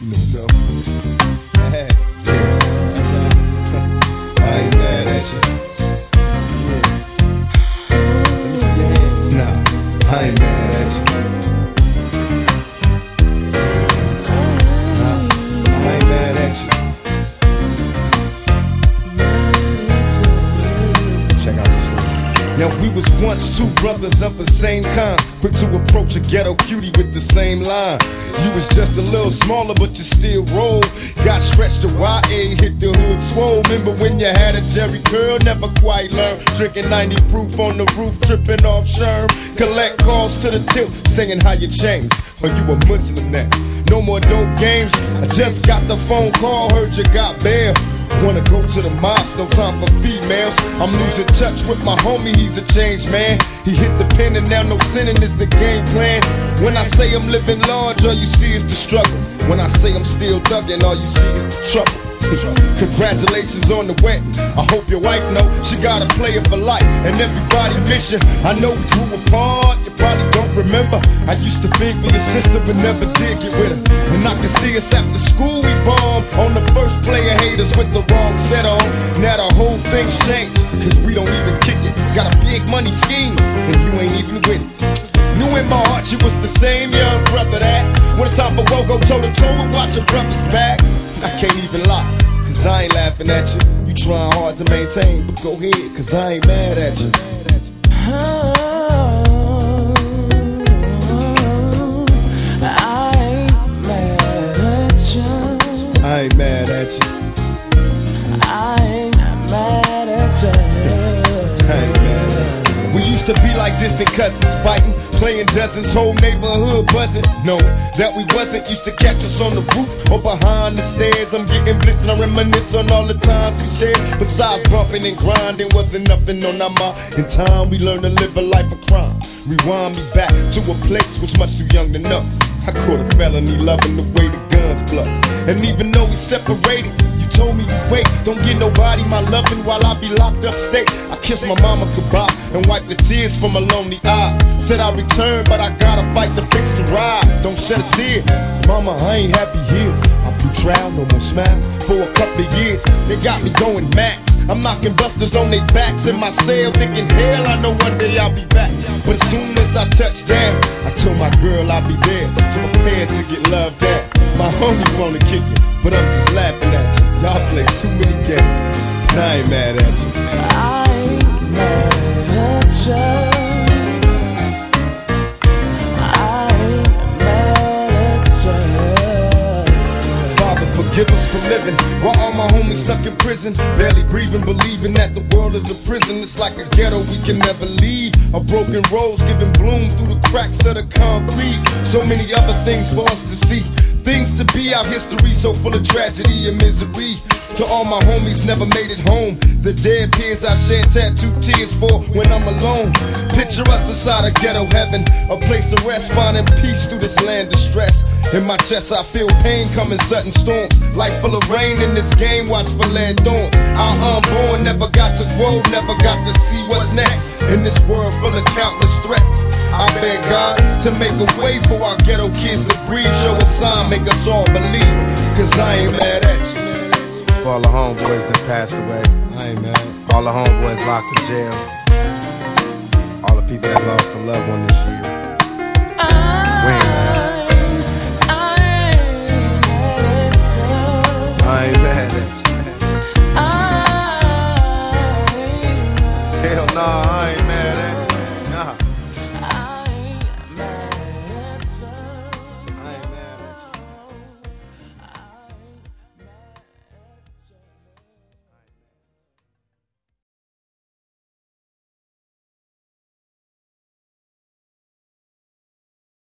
You know what I'm talking. Hey, I ain't mad at you. Yeah. Let me see your hands. Nah, I ain't mad at you. Nah, I ain't mad at you. Check out the story. Now we was once two brothers of the same kind, quick to approach a ghetto cutie with the same line. You was just a little smaller, but you still roll. Got stretched to YA, hit the hood swole. Remember when you had a Jerry curl, never quite learned. Drinking 90 proof on the roof, tripping off Sherm. Collect calls to the tilt, singing how you changed. Or you a Muslim now. No more dope games. I just got the phone call, heard you got bail. Wanna go to the mosque, no time for females. I'm losing touch with my homie, he's a changed man. He hit the pen and now no sinning is the game plan. When I say I'm living large, all you see is the struggle. When I say I'm still thugging, all you see is the trouble. Congratulations on the wedding. I hope your wife know she got a player for life, and everybody miss you. I know we grew apart, you probably don't remember. I used to think for your sister, but never did get with her. And I can see us after school, we bombed on the first player haters with the wrong set on. Now the whole thing's changed, cause we don't even kick it. Got a big money scheme, and you ain't even with it. Knew in my heart you was the same young brother that when it's time for go toe to toe and watch your brother's back. I can't even lie, cause I ain't laughing at you. You trying hard to maintain, but go ahead, cause I ain't mad at you. I ain't mad at you. I ain't mad at you. I ain't mad at you. I ain't mad at you. We used to be like distant cousins, fighting, playing dozens, whole neighborhood buzzing. No, that we wasn't. Used to catch us on the roof or behind the stairs. I'm getting blitzed and I reminisce on all the times we shared. Besides bumping and grinding, wasn't nothing on our mind. In time, we learned to live a life of crime. Rewind me back to a place was much too young to know. I caught a felony loving the way the guns blow. And even though we separated, you told me you wait, don't get nobody my loving while I be locked up state. I kissed my mama goodbye and wiped the tears from my lonely eyes. Said I return, but I gotta fight to fix the ride. Don't shed a tear, mama, I ain't happy here. I blew trial, no more smiles for a couple of years. They got me going max. I'm knocking busters on their backs in my cell, thinking hell, I know one day I'll be back. But as soon as I touch down, I told my girl I'll be there, so prepare to get loved down. My homies wanna kick it, but I'm just laughing at you. Y'all play too many games, and I ain't mad at you. I ain't mad at you. Forgive us for living while all my homies stuck in prison, barely breathing, believing that the world is a prison. It's like a ghetto we can never leave. A broken rose giving bloom through the cracks of the concrete. So many other things for us to see, things to be. Our history so full of tragedy and misery. To all my homies never made it home, the dead peers I shed tattooed tears for when I'm alone. Picture us inside a ghetto heaven, a place to rest, finding peace through this land of stress. In my chest I feel pain coming sudden storms, life full of rain in this game, watch for lead thorns. Our unborn never got to grow, never got to see what's next. In this world full of countless threats, I beg God to make a way for our ghetto kids to breathe. Show a sign, make us all believe, cause I ain't mad at you. For all the homeboys that passed away, I ain't mad. all the homeboys locked in jail, all the people that lost a loved one this year. We ain't mad. I ain't mad at you. Hell nah, I ain't